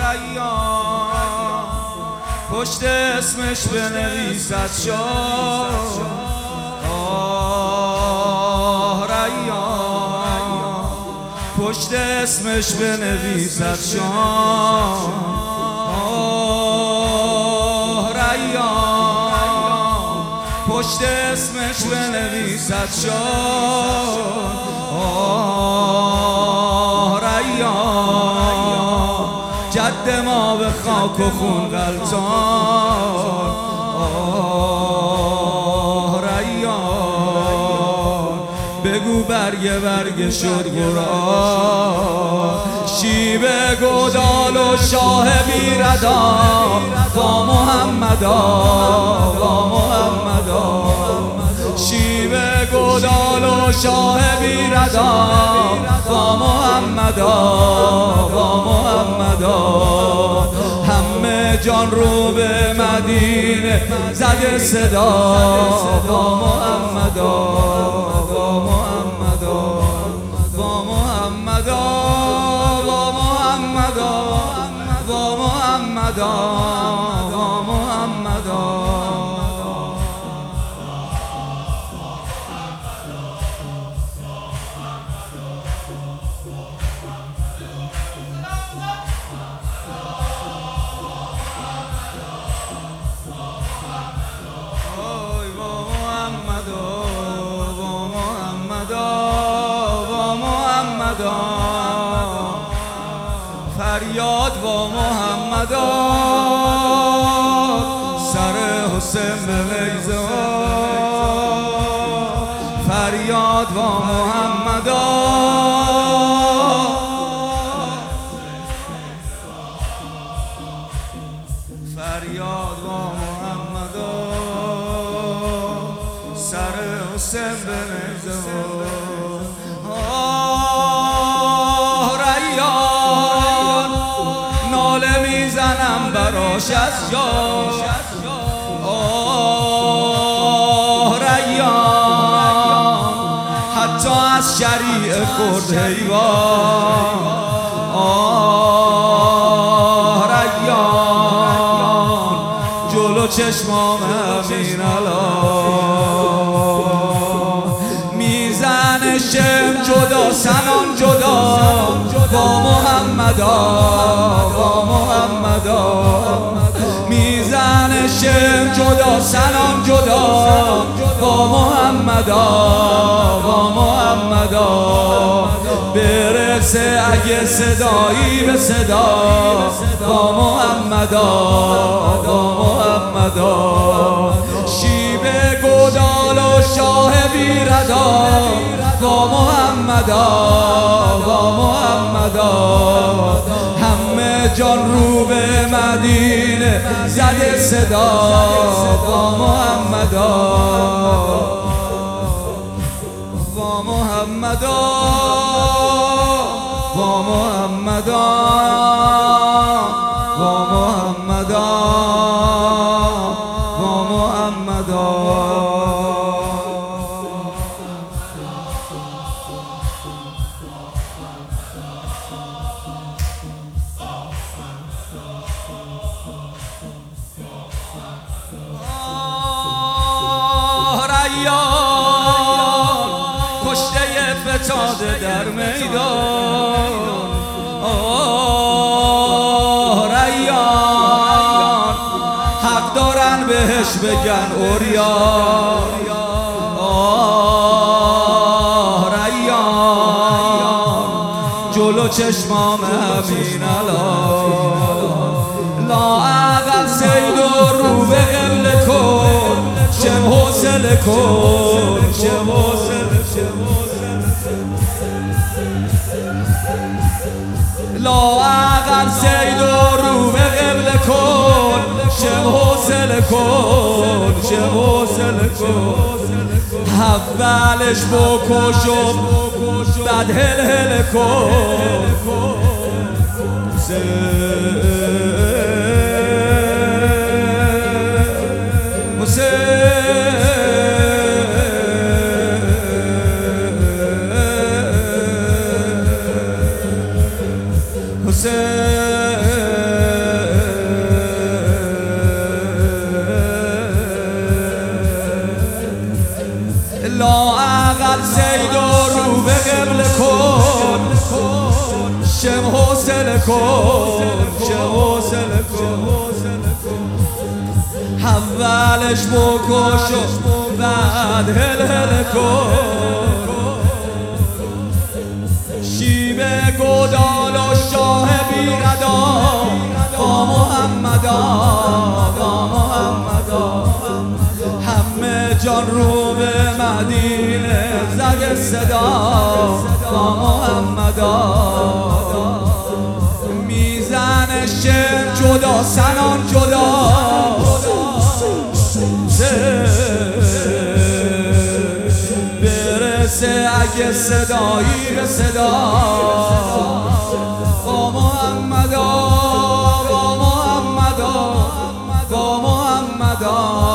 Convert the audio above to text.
ریان پشت اسمش بنویسد شاه ریان پشت اسمش بنویسد شاه ریان پشت اسمش بنویسد شاه ریان جد ما به خاک و خون غلطان ریان بگو برگ شد قرآن شیب گودال و شاه بیردا با محمدا شیب گودال و شاه بیردا با محمدا همه جان رو به مدینه زده صدا با محمدا فریاد با محمدا سر حسین به نیزه فریاد با محمدا فریاد با محمدا سر حسین به نیزه براش از جا ریان حتی از شریع خورد حیوان ریان جلو چشمام همین الان میزنه شم جدا سنان جدا با محمدا میزنه شم جدا سنان جدا با محمدا برسه اگه صدایی به صدا با محمدا شیب گودال و شاه بیردا با محمدا همه جان رو به مدینه زده صدا با محمدا ریان کشته فتاده در میدان ریان حق دارن بهش بگن اوریان ریان جلو چشمام همین الان لااقل سید و رو به قبله کن شم حوصله کن لااقل سید و رو به قبله کن شم حوصله کن اولش بکش و بعد هل کن حسین حوصله کن چه حوصله کن اولش بکش و بعد هل کن شیب گودال و شاه بیقدا با محمدا با محمدا همه جان رو به مدینه زد صدا با محمدا میزن شم جدا سنان جدا برسه اگه صدایی به صدا با محمدا با محمدا با محمدا